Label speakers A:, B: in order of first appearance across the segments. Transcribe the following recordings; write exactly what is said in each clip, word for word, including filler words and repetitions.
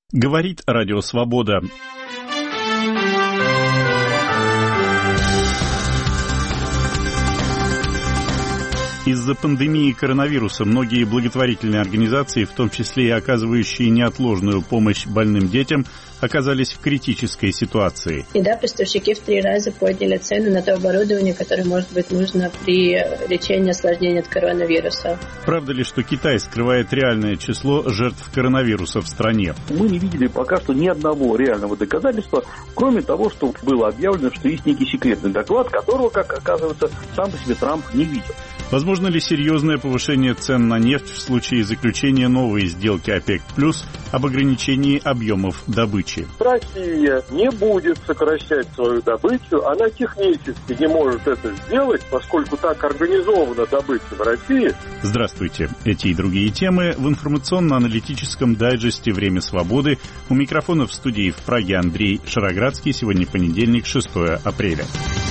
A: Говорит Радио Свобода. Из-за пандемии коронавируса многие благотворительные организации, в том числе и оказывающие неотложную помощь больным детям, оказались в критической ситуации.
B: И да, поставщики в три раза подняли цену на то оборудование, которое может быть нужно при лечении осложнений от коронавируса.
A: Правда ли, что Китай скрывает реальное число жертв коронавируса в стране?
C: Мы не видели пока что ни одного реального доказательства, кроме того, что было объявлено, что есть некий секретный доклад, которого, как оказывается, сам по себе Трамп не видел.
A: Возможно ли серьезное повышение цен на нефть в случае заключения новой сделки ОПЕК+, об ограничении объемов добычи?
D: Россия не будет сокращать свою добычу, она технически не может это сделать, поскольку так организована добыча в России.
A: Здравствуйте. Эти и другие темы в информационно-аналитическом дайджесте «Время свободы». У микрофона в студии в Праге Андрей Шароградский. Сегодня понедельник, шестое апреля.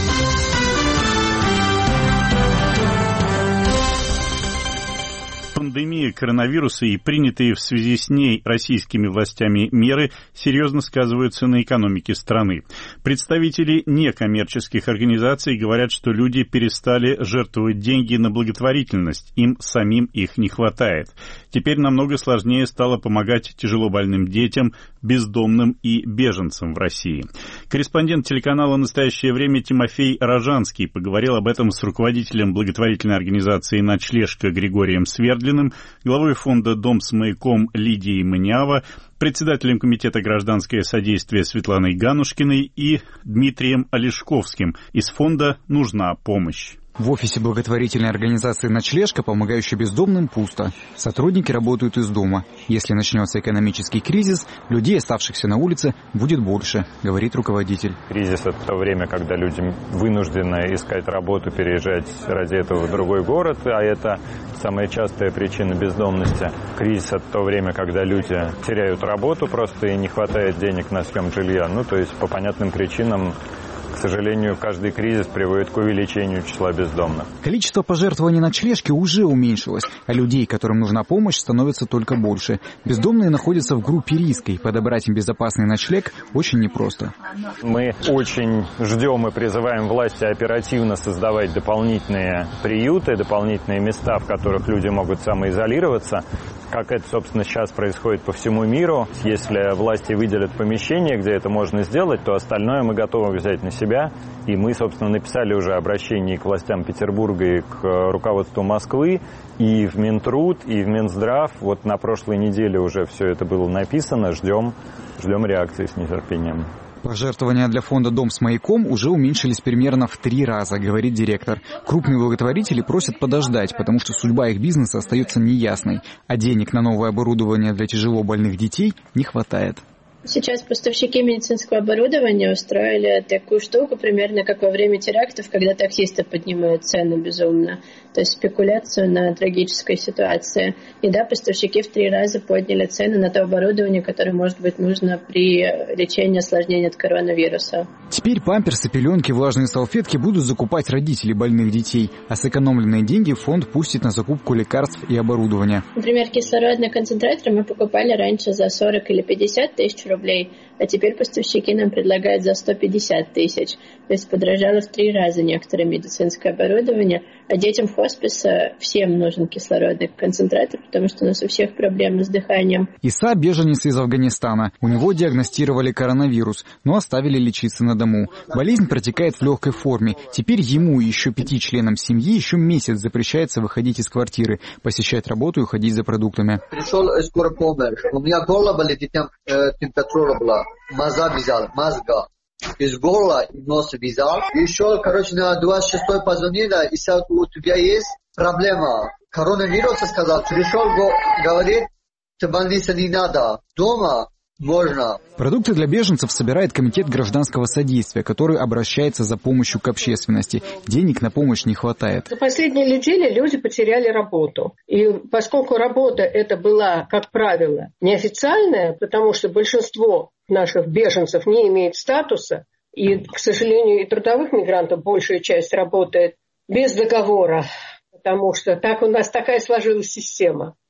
A: Пандемия коронавируса и принятые в связи с ней российскими властями меры серьезно сказываются на экономике страны. Представители некоммерческих организаций говорят, что люди перестали жертвовать деньги на благотворительность, им самим их не хватает. Теперь намного сложнее стало помогать тяжело больным детям, бездомным и беженцам в России. Корреспондент телеканала «Настоящее время» Тимофей Рожанский поговорил об этом с руководителем благотворительной организации «Ночлежка» Григорием Свердлиным, главой фонда «Дом с маяком» Лидией Манява, председателем комитета «Гражданское содействие» Светланой Ганушкиной и Дмитрием Олешковским из фонда «Нужна помощь».
E: В офисе благотворительной организации «Ночлежка», помогающей бездомным, пусто. Сотрудники работают из дома. Если начнется экономический кризис, людей, оставшихся на улице, будет больше, говорит руководитель.
F: Кризис – это то время, когда люди вынуждены искать работу, переезжать ради этого в другой город, а это самая частая причина бездомности. Кризис – это то время, когда люди теряют работу просто и не хватает денег на съем жилья. Ну, то есть по понятным причинам. К сожалению, каждый кризис приводит к увеличению числа бездомных.
E: Количество пожертвований ночлежки уже уменьшилось, а людей, которым нужна помощь, становится только больше. Бездомные находятся в группе риска, и подобрать им безопасный ночлег очень непросто.
F: Мы очень ждем и призываем власти оперативно создавать дополнительные приюты, дополнительные места, в которых люди могут самоизолироваться. Как это, собственно, сейчас происходит по всему миру. Если власти выделят помещение, где это можно сделать, то остальное мы готовы взять на себя. И мы, собственно, написали уже обращение к властям Петербурга и к руководству Москвы, и в Минтруд, и в Минздрав. Вот на прошлой неделе уже все это было написано. Ждем, ждем реакции с нетерпением.
E: Пожертвования для фонда «Дом с маяком» уже уменьшились примерно в три раза, говорит директор. Крупные благотворители просят подождать, потому что судьба их бизнеса остается неясной, а денег на новое оборудование для тяжело больных детей не хватает.
B: Сейчас поставщики медицинского оборудования устроили такую штуку, примерно как во время терактов, когда таксисты поднимают цены безумно. То есть спекуляцию на трагической ситуации. И да, поставщики в три раза подняли цены на то оборудование, которое может быть нужно при лечении осложнений от коронавируса.
E: Теперь памперсы, пеленки, влажные салфетки будут закупать родители больных детей, а сэкономленные деньги фонд пустит на закупку лекарств и оборудования.
B: Например, кислородные концентраторы мы покупали раньше за сорок или пятьдесят тысяч рублей, а теперь поставщики нам предлагают за сто пятьдесят тысяч. То есть подорожало в три раза некоторое медицинское оборудование, а детям хосписа всем нужен кислородный концентратор, потому что у нас у всех проблемы с дыханием.
E: Иса – беженец из Афганистана. У него диагностировали коронавирус, но оставили лечиться на дому. Болезнь протекает в легкой форме. Теперь ему и еще пяти членам семьи еще месяц запрещается выходить из квартиры, посещать работу и ходить за продуктами.
G: Пришел скоро помощь. У меня горло болит, и там э, температура была. Маза взял, мазга. Из горла нос взял. Еще, короче, на двадцать шестое позвонила, и сказал, у тебя есть проблема. Коронавирус, сказал, пришел, говорит, в больнице не надо. Дома можно.
E: Продукты для беженцев собирает комитет гражданского содействия, который обращается за помощью к общественности. Денег на помощь не хватает.
H: За последние недели люди потеряли работу. И поскольку работа эта была, как правило, неофициальная, потому что большинство наших беженцев не имеет статуса, и, к сожалению, и трудовых мигрантов большая часть работает без договора, потому что так у нас такая сложилась система.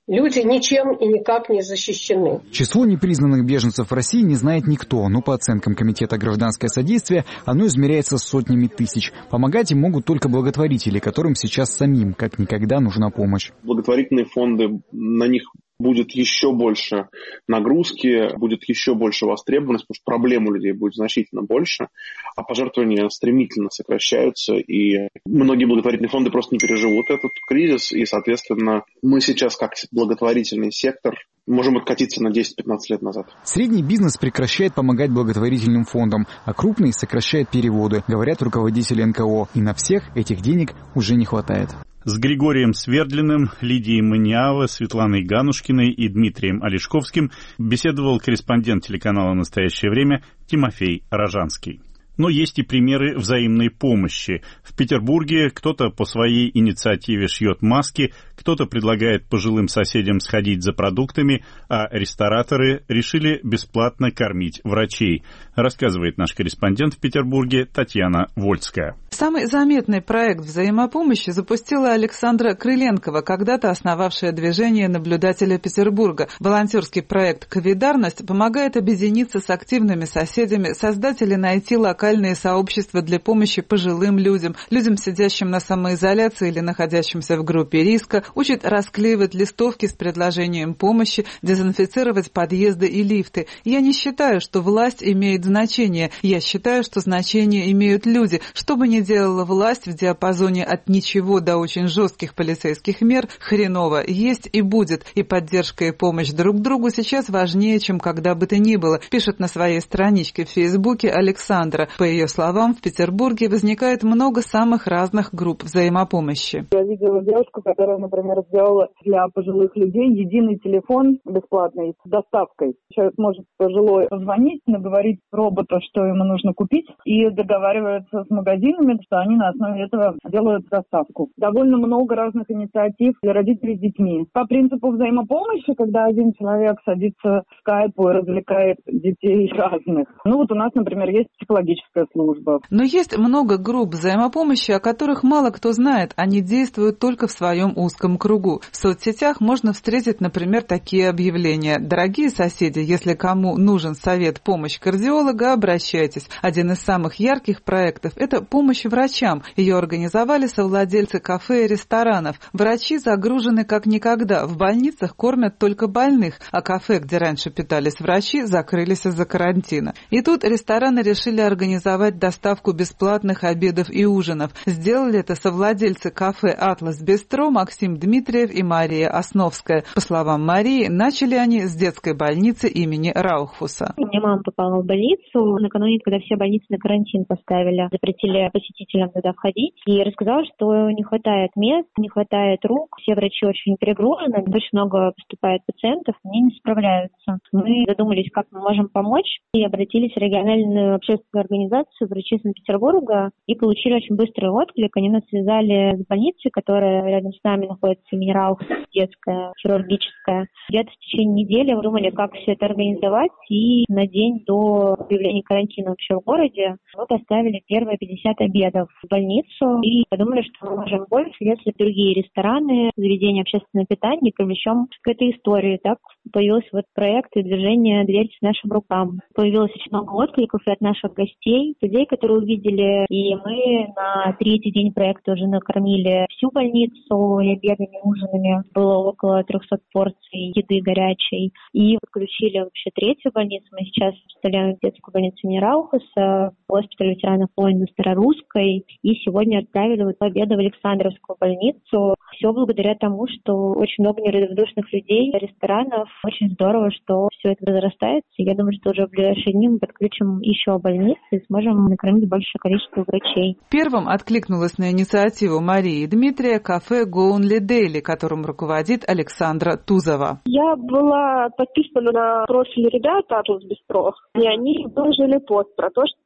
H: Люди ничем и никак не защищены.
E: Число непризнанных беженцев в России не знает никто, но по оценкам Комитета «Гражданское содействие» оно измеряется сотнями тысяч. Помогать им могут только благотворители, которым сейчас самим как никогда нужна помощь.
I: Благотворительные фонды, на них будет еще больше нагрузки, будет еще больше востребованность, потому что проблем у людей будет значительно больше, а пожертвования стремительно сокращаются, и многие благотворительные фонды просто не переживут этот кризис, и, соответственно, мы сейчас, как благотворительный сектор, можем откатиться на десять-пятнадцать лет назад.
E: Средний бизнес прекращает помогать благотворительным фондам, а крупный сокращает переводы, говорят руководители эн ка о, и на всех этих денег уже не хватает.
A: С Григорием Свердлиным, Лидией Маниавой, Светланой Ганушкиной и Дмитрием Олешковским беседовал корреспондент телеканала «Настоящее время» Тимофей Рожанский. Но есть и примеры взаимной помощи. В Петербурге кто-то по своей инициативе шьет маски, кто-то предлагает пожилым соседям сходить за продуктами, а рестораторы решили бесплатно кормить врачей, рассказывает наш корреспондент в Петербурге Татьяна Вольская.
J: Самый заметный проект взаимопомощи запустила Александра Крыленкова, когда-то основавшая движение наблюдателя Петербурга. Волонтерский проект «Ковидарность» помогает объединиться с активными соседями, создатели найти локальные сообщества для помощи пожилым людям, людям, сидящим на самоизоляции или находящимся в группе риска, учат расклеивать листовки с предложением помощи, дезинфицировать подъезды и лифты. Я не считаю, что власть имеет значение. Я считаю, что значение имеют люди. Что бы ни делала власть в диапазоне от ничего до очень жестких полицейских мер, хреново есть и будет. И поддержка и помощь друг другу сейчас важнее, чем когда бы то ни было, пишет на своей страничке в Фейсбуке Александра. По ее словам, в Петербурге возникает много самых разных групп взаимопомощи.
K: Я видела девушку, которая, например, сделала для пожилых людей единый телефон бесплатный с доставкой. Человек может пожилой позвонить, наговорить роботу, что ему нужно купить, и договаривается с магазинами, что они на основе этого делают доставку. Довольно много разных инициатив для родителей с детьми. По принципу взаимопомощи, когда один человек садится в скайпу и развлекает детей разных. Ну вот у нас, например, есть психологическая служба.
J: Но есть много групп взаимопомощи, о которых мало кто знает. Они действуют только в своем узком кругу. В соцсетях можно встретить, например, такие объявления. Дорогие соседи, если кому нужен совет, помощь кардиолога, обращайтесь. Один из самых ярких проектов – это помощь врачам. Ее организовали совладельцы кафе и ресторанов. Врачи загружены как никогда. В больницах кормят только больных, а кафе, где раньше питались врачи, закрылись из-за карантина. И тут рестораны решили организовать доставку бесплатных обедов и ужинов. Сделали это совладельцы кафе «Атлас Бистро» Максим Дмитриев и Мария Основская. По словам Марии, начали они с детской больницы имени Раухфуса.
L: У меня мама попала в больницу накануне, когда все больницы на карантин поставили, запретили посетителям туда входить, и рассказала, что не хватает мест, не хватает рук, все врачи очень перегружены, очень много поступает пациентов, они не справляются. Мы задумались, как мы можем помочь, и обратились в региональную общественную организацию «Врачи Санкт-Петербурга» и получили очень быстрый отклик. Они нас связали с больницей, которая рядом с нами находится, имени Раухфуса, детская, хирургическая. Где-то в течение недели мы думали, как все это организовать, и на день до объявления карантина вообще в городе мы поставили первые пятьдесят обедов в больницу и подумали, что мы можем больше, если другие рестораны, заведения общественного питания привлечем к этой истории. Так появился вот проект и движение «Дверь к нашим рукам». Появилось очень много откликов и от наших гостей, людей, которые увидели, и мы на третий день проекта уже накормили всю больницу и обедами, и ужинами. Было около трехсот порций еды горячей. И подключили вообще третью больницу. Мы сейчас представляем детскую больницу имени Раухфуса, госпиталь ветеранов войн на Старорусской. И сегодня отправили вот обеды в Александровскую больницу. Все благодаря тому, что очень много неравнодушных людей, ресторанов. Очень здорово, что все это разрастается. Я думаю, что уже в ближайшие дни мы подключим еще больницы и сможем накормить большее количество врачей.
J: Первым откликнулась на инициативу Марии и Дмитрия кафе «Go Only Daily», которым руководит Александра Тузова.
K: Я была подписана на профиль ребят «Атлас Бистро», и они выложили пост про то, что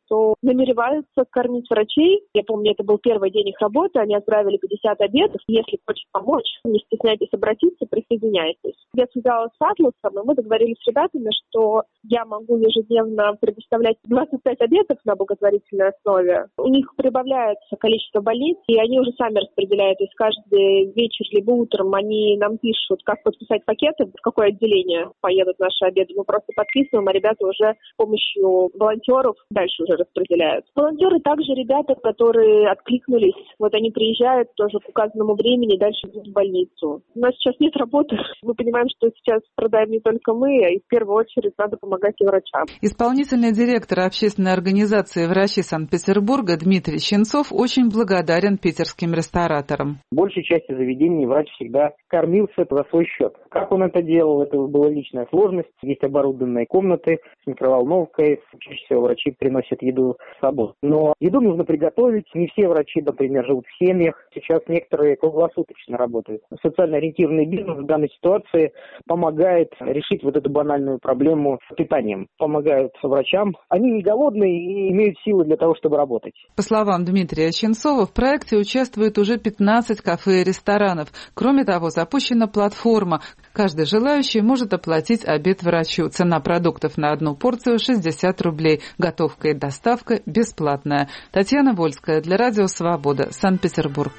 M: что намереваются кормить врачей. Я помню, это был первый день их работы, они отправили пятьдесят обедов. Если хочешь помочь, не стесняйтесь обратиться, присоединяйтесь. Я связалась с Атласом, и мы договорились с ребятами, что я могу ежедневно предоставлять двадцать пять обедов на благотворительной основе. У них прибавляется количество больниц, и они уже сами распределяют. То есть каждый вечер либо утром они нам пишут, как подписать пакеты, в какое отделение поедут наши обеды. Мы просто подписываем, а ребята уже с помощью волонтеров дальше уже распределяют. Волонтеры также ребята, которые откликнулись. Вот они приезжают тоже к указанному времени, дальше идут в больницу. У нас сейчас нет работы. Мы понимаем, что сейчас страдаем не только мы, а и в первую очередь надо помогать и врачам.
J: Исполнительный директор общественной организации «Врачи Санкт-Петербурга» Дмитрий Щенцов очень благодарен питерским рестораторам.
N: В большей части заведений врач всегда кормился за свой счет. Как он это делал, это была личная сложность. Есть оборудованные комнаты с микроволновкой. Чаще всего врачи приносят еду с собой. Но еду нужно приготовить. Не все врачи, например, живут в семьях. Сейчас некоторые круглосуточно работают. Социально ориентированный бизнес в данной ситуации помогает решить вот эту банальную проблему с питанием. Помогают врачам. Они не голодные и имеют силы для того, чтобы работать.
J: По словам Дмитрия Щенцова, в проекте участвует уже пятнадцать кафе и ресторанов. Кроме того, запущена платформа. Каждый желающий может оплатить обед врачу. Цена продуктов на одну порцию шестьдесят рублей. Готовка и доставка бесплатная. Татьяна Вольская для Радио Свобода, Санкт-Петербург.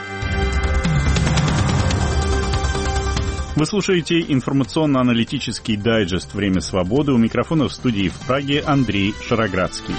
A: Вы слушаете информационно-аналитический дайджест «Время свободы». У микрофона в студии в Праге Андрей Шароградский.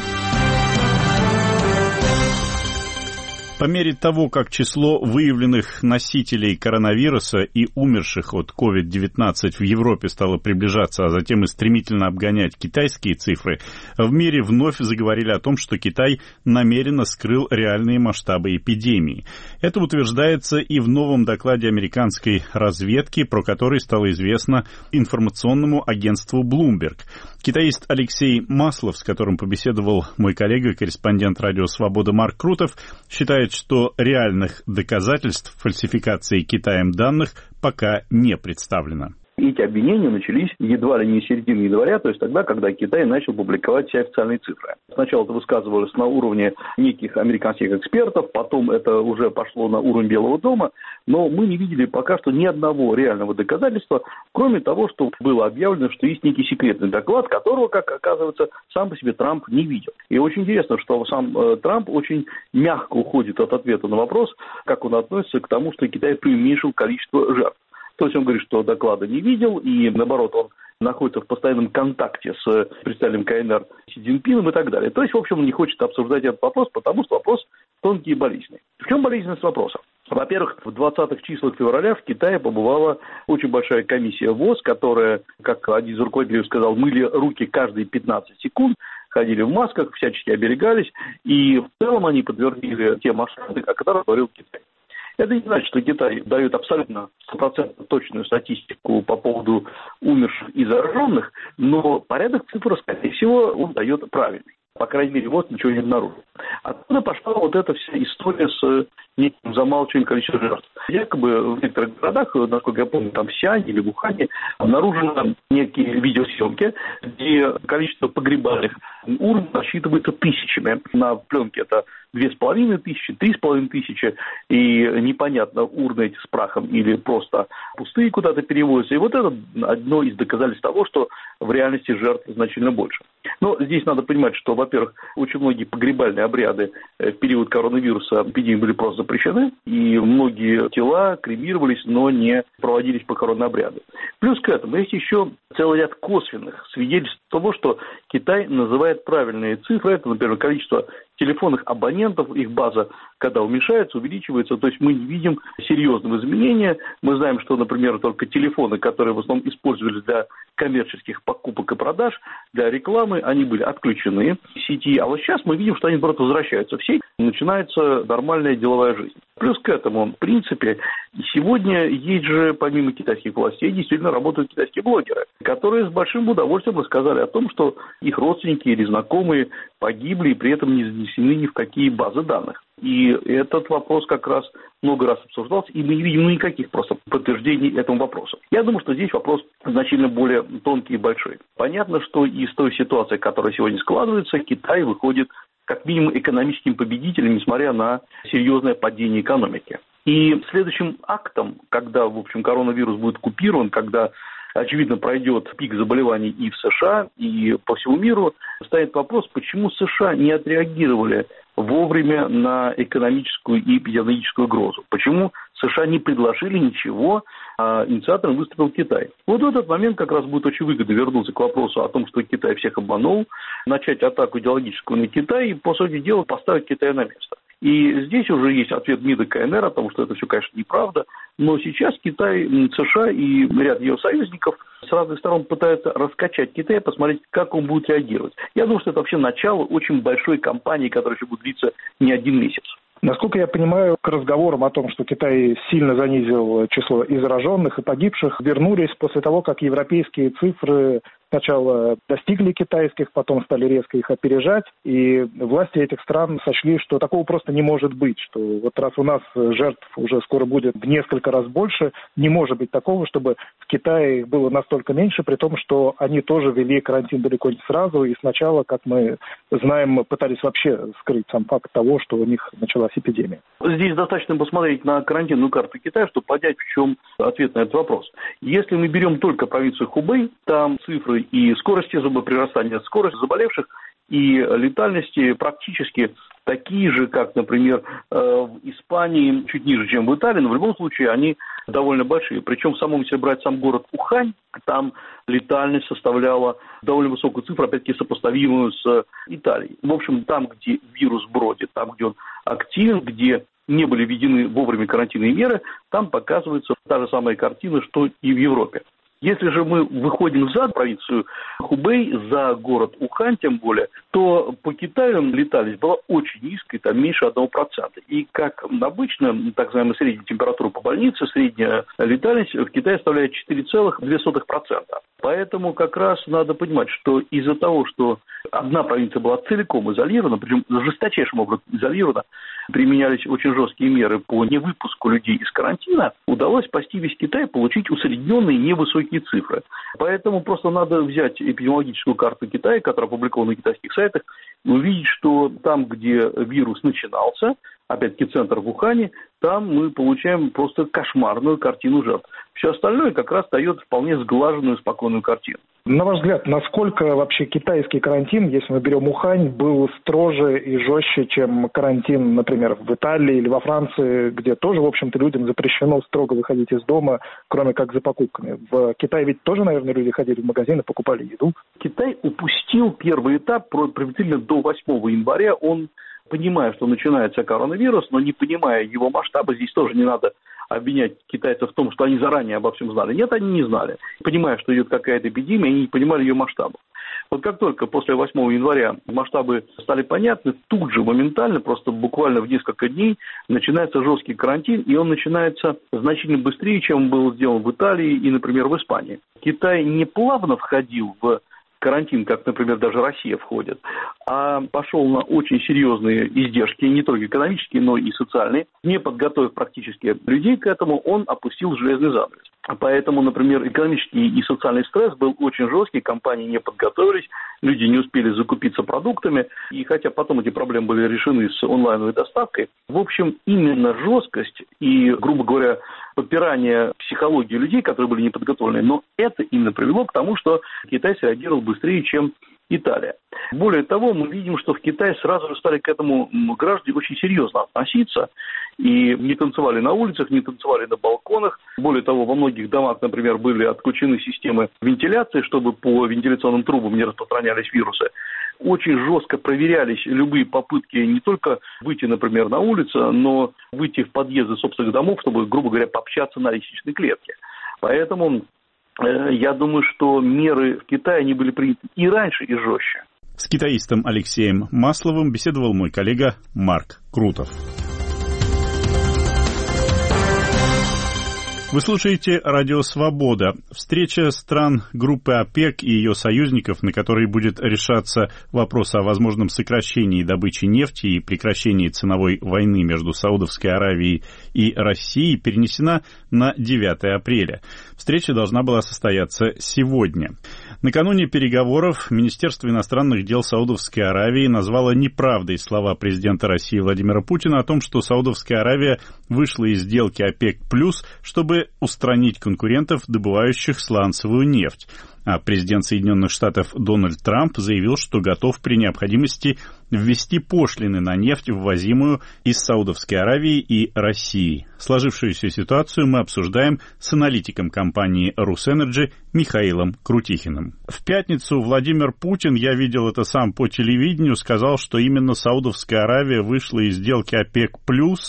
A: По мере того, как число выявленных носителей коронавируса и умерших от ковид девятнадцать в Европе стало приближаться, а затем и стремительно обгонять китайские цифры, в мире вновь заговорили о том, что Китай намеренно скрыл реальные масштабы эпидемии. Это утверждается и в новом докладе американской разведки, про который стало известно информационному агентству Bloomberg. Китаист Алексей Маслов, с которым побеседовал мой коллега, корреспондент Радио Свобода Марк Крутов, считает, что реальных доказательств фальсификации Китаем данных пока не представлено.
C: Эти обвинения начались едва ли не с середины января, то есть тогда, когда Китай начал публиковать все официальные цифры. Сначала это высказывалось на уровне неких американских экспертов, потом это уже пошло на уровень Белого дома, но мы не видели пока что ни одного реального доказательства, кроме того, что было объявлено, что есть некий секретный доклад, которого, как оказывается, сам по себе Трамп не видел. И очень интересно, что сам э, Трамп очень мягко уходит от ответа на вопрос, как он относится к тому, что Китай преуменьшил количество жертв. То есть он говорит, что доклада не видел, и наоборот, он находится в постоянном контакте с представителем КНР Си Цзиньпином и так далее. То есть, в общем, он не хочет обсуждать этот вопрос, потому что вопрос тонкий и болезненный. В чем болезненность вопроса? Во-первых, в двадцатых числах февраля в Китае побывала очень большая комиссия ВОЗ, которая, как один из руководителей сказал, мыли руки каждые пятнадцать секунд, ходили в масках, всячески оберегались, и в целом они подтвердили те масштабы, о которых говорил Китай. Это не значит, что Китай дает абсолютно стопроцентно точную статистику по поводу умерших и зараженных, но порядок цифр, скорее всего, он дает правильный. По крайней мере, вот ничего не обнаружил. Оттуда пошла вот эта вся история с неким замалчиванием количества жертв. Якобы в некоторых городах, насколько я помню, там в Сиане или в Ухане, обнаружены некие видеосъемки, где количество погребальных урн насчитывается тысячами. На пленке это две с половиной тысячи, три с половиной тысячи, и непонятно, урны эти с прахом или просто пустые куда-то переводятся. И вот это одно из доказательств того, что в реальности жертв значительно больше. Но здесь надо понимать, что, во-первых, очень многие погребальные обряды в период коронавируса эпидемии были просто запрещены, и многие тела кремировались, но не проводились похоронные обряды. Плюс к этому есть еще целый ряд косвенных свидетельств того, что Китай называет правильные цифры. Это, например, количество телефонных абонентов, их база, когда уменьшается, увеличивается, то есть мы не видим серьезного изменения. Мы знаем, что, например, только телефоны, которые в основном использовались для коммерческих покупок и продаж, для рекламы, они были отключены в сети. А вот сейчас мы видим, что они, наоборот, возвращаются в сеть, начинается нормальная деловая жизнь. Плюс к этому, в принципе, сегодня есть же, помимо китайских властей, действительно работают китайские блогеры, которые с большим удовольствием рассказали о том, что их родственники или знакомые погибли и при этом не занесены ни в какие базы данных. И этот вопрос как раз много раз обсуждался, и мы не видим никаких просто подтверждений этому вопросу. Я думаю, что здесь вопрос значительно более тонкий и большой. Понятно, что из той ситуации, которая сегодня складывается, Китай выходит как минимум экономическим победителем, несмотря на серьезное падение экономики. И следующим актом, когда, в общем, коронавирус будет купирован, когда, очевидно, пройдет пик заболеваний и в США, и по всему миру, станет вопрос, почему США не отреагировали вовремя на экономическую и эпидемиологическую угрозу. Почему США не предложили ничего, а инициатором выступил Китай. Вот в этот момент как раз будет очень выгодно вернуться к вопросу о том, что Китай всех обманул, начать атаку идеологическую на Китай и, по сути дела, поставить Китай на место. И здесь уже есть ответ МИДа КНР о том, что это все, конечно, неправда, но сейчас Китай, США и ряд ее союзников с разных сторон пытаются раскачать Китай, посмотреть, как он будет реагировать. Я думаю, что это вообще начало очень большой кампании, которая еще будет длиться не один месяц.
O: Насколько я понимаю, к разговорам о том, что Китай сильно занизил число и зараженных, и погибших, вернулись после того, как европейские цифры сначала достигли китайских, потом стали резко их опережать, и власти этих стран сочли, что такого просто не может быть, что вот раз у нас жертв уже скоро будет в несколько раз больше, не может быть такого, чтобы в Китае их было настолько меньше, при том, что они тоже ввели карантин далеко не сразу, и сначала, как мы знаем, пытались вообще скрыть сам факт того, что у них началась эпидемия.
C: Здесь достаточно посмотреть на карантинную карту Китая, чтобы понять, в чем ответ на этот вопрос. Если мы берем только провинцию Хубэй, там цифры и скорости зубоприрастания, скорость заболевших и летальности практически такие же, как, например, в Испании, чуть ниже, чем в Италии, но в любом случае они довольно большие. Причем в самом, если брать сам город Ухань, там летальность составляла довольно высокую цифру, опять-таки сопоставимую с Италией. В общем, там, где вирус бродит, там, где он активен, где не были введены вовремя карантинные меры, там показывается та же самая картина, что и в Европе. Если же мы выходим за провинцию Хубэй, за город Ухань тем более, то по Китаю летальность была очень низкой, там меньше одного процента. И как обычно, так называемая средняя температура по больнице, средняя летальность в Китае составляет четыре целых две десятых процента. Поэтому как раз надо понимать, что из-за того, что одна провинция была целиком изолирована, причем жесточайшим образом изолирована, применялись очень жесткие меры по невыпуску людей из карантина, удалось спасти весь Китай, получить усредненные невысокие цифры. Поэтому просто надо взять эпидемиологическую карту Китая, которая опубликована на китайских сайтах, и увидеть, что там, где вирус начинался, опять-таки центр в Ухане, там мы получаем просто кошмарную картину жертв. Все остальное как раз дает вполне сглаженную, спокойную картину.
O: На ваш взгляд, насколько вообще китайский карантин, если мы берем Ухань, был строже и жестче, чем карантин, например, в Италии или во Франции, где тоже, в общем-то, людям запрещено строго выходить из дома, кроме как за покупками? В Китае ведь тоже, наверное, люди ходили в магазин и покупали еду.
C: Китай упустил первый этап, приблизительно до восьмого января. Он, понимая, что начинается коронавирус, но не понимая его масштаба, здесь тоже не надо обвинять китайцев в том, что они заранее обо всем знали. Нет, они не знали. Понимая, что идет какая-то эпидемия, они не понимали ее масштаба. Вот как только после восьмого января масштабы стали понятны, тут же моментально, просто буквально в несколько дней, начинается жесткий карантин, и он начинается значительно быстрее, чем был сделан в Италии и, например, в Испании. Китай не плавно входил в карантин, как, например, даже Россия входит, а пошел на очень серьезные издержки, не только экономические, но и социальные. Не подготовив практически людей к этому, он опустил железный занавес. Поэтому, например, экономический и социальный стресс был очень жесткий, компании не подготовились, люди не успели закупиться продуктами, и хотя потом эти проблемы были решены с онлайновой доставкой, в общем, именно жесткость и, грубо говоря, попирание психологии людей, которые были не подготовлены, но это именно привело к тому, что Китай среагировал быстрее, чем Италия. Более того, мы видим, что в Китае сразу же стали к этому граждане очень серьезно относиться и не танцевали на улицах, не танцевали на балконах. Более того, во многих домах, например, были отключены системы вентиляции, чтобы по вентиляционным трубам не распространялись вирусы. Очень жестко проверялись любые попытки не только выйти, например, на улицу, но выйти в подъезды собственных домов, чтобы, грубо говоря, пообщаться на лестничной клетке. Поэтому я думаю, что меры в Китае они были приняты и раньше, и жестче.
A: С китаистом Алексеем Масловым беседовал мой коллега Марк Крутов. Вы слушаете «Радио Свобода». Встреча стран группы ОПЕК и ее союзников, на которой будет решаться вопрос о возможном сокращении добычи нефти и прекращении ценовой войны между Саудовской Аравией и Россией, перенесена на девятое апреля. Встреча должна была состояться сегодня. Накануне переговоров Министерство иностранных дел Саудовской Аравии назвало неправдой слова президента России Владимира Путина о том, что Саудовская Аравия вышла из сделки ОПЕК+, чтобы устранить конкурентов, добывающих сланцевую нефть. А президент Соединенных Штатов Дональд Трамп заявил, что готов при необходимости ввести пошлины на нефть, ввозимую из Саудовской Аравии и России. Сложившуюся ситуацию мы обсуждаем с аналитиком компании «Русэнерджи» Михаилом Крутихиным. В пятницу Владимир Путин, я видел это сам по телевидению, сказал, что именно Саудовская Аравия вышла из сделки ОПЕК+.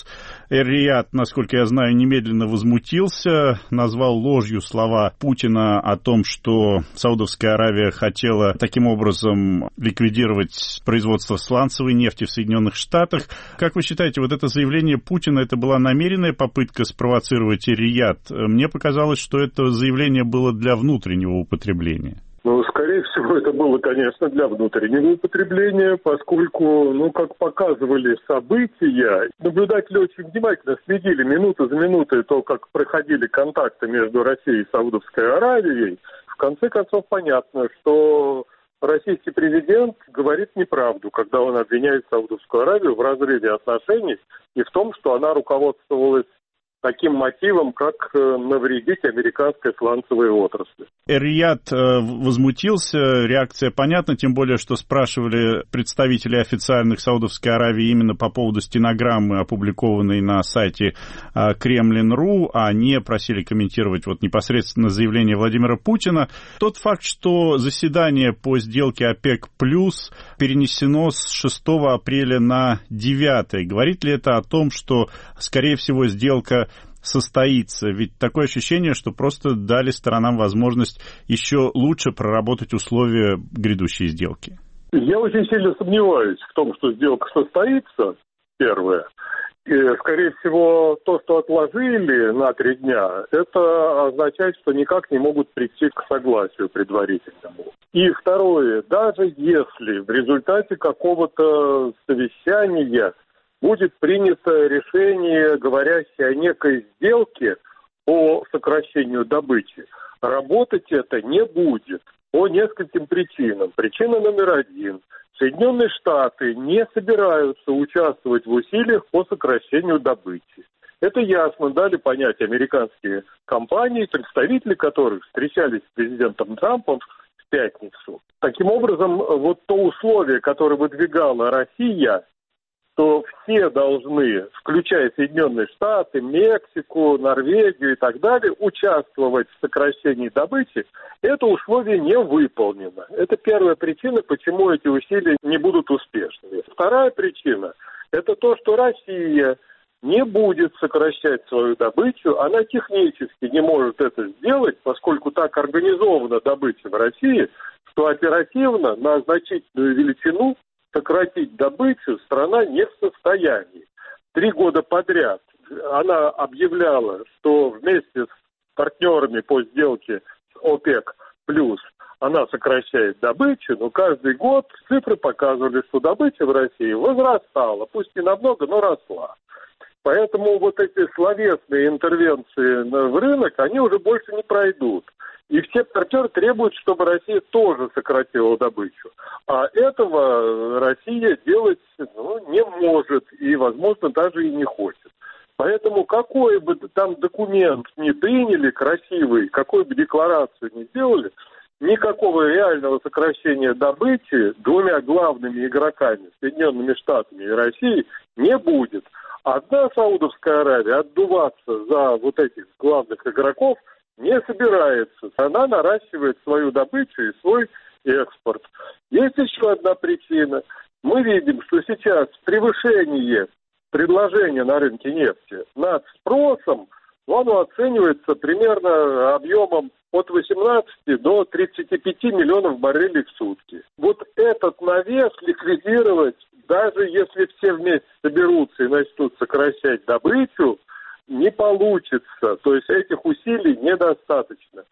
A: Эр-Рияд, насколько я знаю, немедленно возмутился, назвал ложью слова Путина о том, что Саудовская Аравия хотела таким образом ликвидировать производство сланцевой нефти в Соединенных Штатах. Как вы считаете, вот это заявление Путина, это была намеренная попытка спровоцировать Эр-Рияд? Мне показалось, что это заявление было для внутреннего употребления.
D: Ну, скорее всего, это было, конечно, для внутреннего употребления, поскольку, ну, как показывали события, наблюдатели очень внимательно следили минуту за минутой то, как проходили контакты между Россией и Саудовской Аравией. В конце концов, понятно, что российский президент говорит неправду, когда он обвиняет Саудовскую Аравию в разрыве отношений и в том, что она руководствовалась таким мотивом, как навредить американской сланцевой отрасли.
A: Эр-Рияд возмутился, реакция понятна, тем более, что спрашивали представители официальных Саудовской Аравии именно по поводу стенограммы, опубликованной на сайте Кремлин точка ру, а не просили комментировать вот непосредственно заявление Владимира Путина. Тот факт, что заседание по сделке ОПЕК+ перенесено с шестого апреля на девятое, говорит ли это о том, что, скорее всего, сделка состоится? Ведь такое ощущение, что просто дали сторонам возможность еще лучше проработать условия грядущей сделки.
D: Я очень сильно сомневаюсь в том, что сделка состоится, первое. И, скорее всего, то, что отложили на три дня, это означает, что никак не могут прийти к согласию предварительному. И второе, даже если в результате какого-то совещания будет принято решение, говорящее о некой сделке по сокращению добычи, работать это не будет по нескольким причинам. Причина номер один. Соединенные Штаты не собираются участвовать в усилиях по сокращению добычи. Это ясно дали понять американские компании, представители которых встречались с президентом Трампом в пятницу. Таким образом, вот то условие, которое выдвигала Россия, что все должны, включая Соединенные Штаты, Мексику, Норвегию и так далее, участвовать в сокращении добычи, это условие не выполнено. Это первая причина, почему эти усилия не будут успешными. Вторая причина – это то, что Россия не будет сокращать свою добычу, она технически не может это сделать, поскольку так организована добыча в России, что оперативно на значительную величину сократить добычу страна не в состоянии. Три года подряд она объявляла, что вместе с партнерами по сделке с ОПЕК плюс она сокращает добычу, но каждый год цифры показывали, что добыча в России возрастала, пусть не намного, но росла. Поэтому вот эти словесные интервенции в рынок, они уже больше не пройдут. И все партнеры требуют, чтобы Россия тоже сократила добычу. А этого Россия делать ну, не может и, возможно, даже и не хочет. Поэтому какой бы там документ ни приняли красивый, какую бы декларацию ни сделали, никакого реального сокращения добычи двумя главными игроками, Соединенными Штатами и Россией, не будет. Одна Саудовская Аравия отдуваться за вот этих главных игроков не собирается. Она наращивает свою добычу и свой экспорт. Есть еще одна причина. Мы видим, что сейчас превышение предложения на рынке нефти над спросом, оно оценивается примерно объемом от восемнадцати до тридцати пяти миллионов баррелей в сутки. Вот этот навес ликвидировать, даже если все вместе соберутся и начнут сокращать добычу, не получится. То есть этих усилий недостаточно.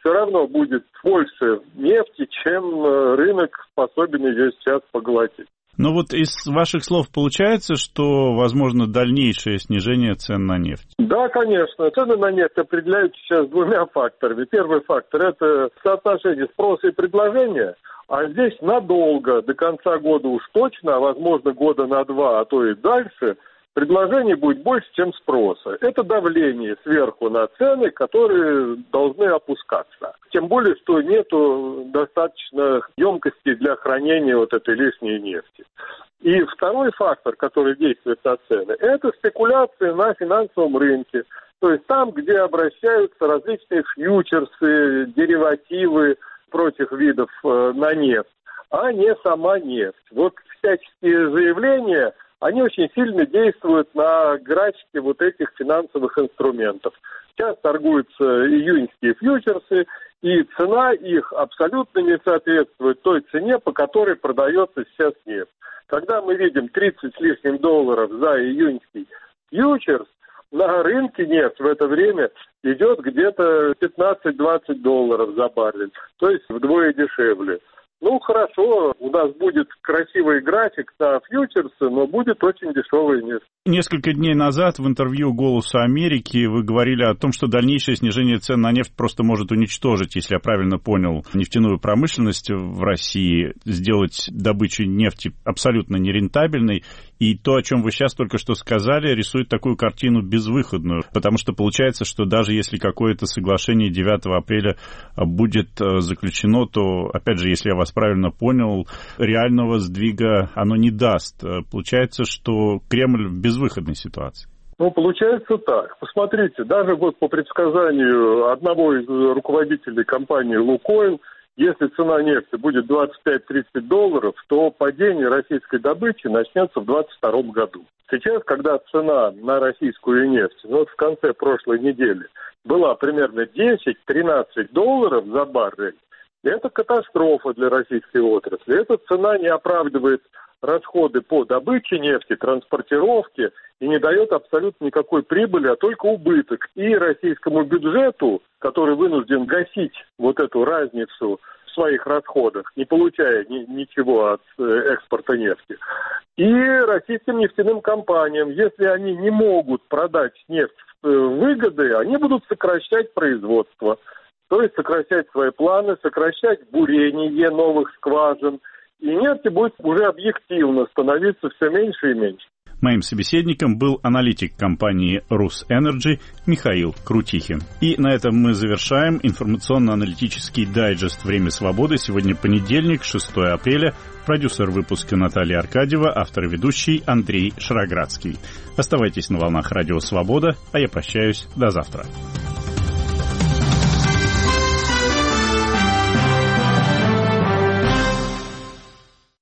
D: все равно будет больше нефти, чем рынок способен ее сейчас поглотить.
A: Но вот из ваших слов получается, что возможно дальнейшее снижение цен на нефть?
D: Да, конечно. Цены на нефть определяются сейчас двумя факторами. Первый фактор – это соотношение спроса и предложения. А здесь надолго, до конца года уж точно, а возможно года на два, а то и дальше, предложений будет больше, чем спроса. Это давление сверху на цены, которые должны опускаться. Тем более, что нету достаточно емкости для хранения вот этой лишней нефти. И второй фактор, который действует на цены, это спекуляции на финансовом рынке. То есть там, где обращаются различные фьючерсы, деривативы прочих видов э, на нефть, а не сама нефть. Вот всяческие заявления, они очень сильно действуют на графике вот этих финансовых инструментов. Сейчас торгуются июньские фьючерсы, и цена их абсолютно не соответствует той цене, по которой продается сейчас нефть. Когда мы видим тридцать с лишним долларов за июньский фьючерс, на рынке нефть в это время идет где-то пятнадцать-двадцать долларов за баррель, то есть вдвое дешевле. Ну, хорошо, у нас будет красивый график на фьючерсы, но будет очень дешевая нефть.
A: Несколько дней назад в интервью «Голосу Америки» вы говорили о том, что дальнейшее снижение цен на нефть просто может уничтожить, если я правильно понял, нефтяную промышленность в России, сделать добычу нефти абсолютно нерентабельной. И то, о чем вы сейчас только что сказали, рисует такую картину безвыходную, потому что получается, что даже если какое-то соглашение девятого апреля будет заключено, то, опять же, если я вас правильно понял, реального сдвига оно не даст. Получается, что Кремль в безвыходной ситуации.
D: Ну, получается так. Посмотрите, даже вот по предсказанию одного из руководителей компании «Лукойл», если цена нефти будет двадцать пять-тридцать долларов, то падение российской добычи начнется в двадцать втором году. Сейчас, когда цена на российскую нефть, ну вот в конце прошлой недели, была примерно десять-тринадцать долларов за баррель, это катастрофа для российской отрасли. Эта цена не оправдывает расходы по добыче нефти, транспортировке и не дает абсолютно никакой прибыли, а только убыток. И российскому бюджету, который вынужден гасить вот эту разницу в своих расходах, не получая ни, ничего от э, экспорта нефти, и российским нефтяным компаниям, если они не могут продать нефть в э, выгоды, они будут сокращать производство, то есть сокращать свои планы, сокращать бурение новых скважин, и нефти будет уже объективно становиться все меньше и меньше.
A: Моим собеседником был аналитик компании «Русэнерджи» Михаил Крутихин. И на этом мы завершаем информационно-аналитический дайджест «Время свободы». Сегодня понедельник, шестого апреля. Продюсер выпуска Наталья Аркадьева, автор и ведущий Андрей Шароградский. Оставайтесь на волнах Радио Свобода, а я прощаюсь до завтра.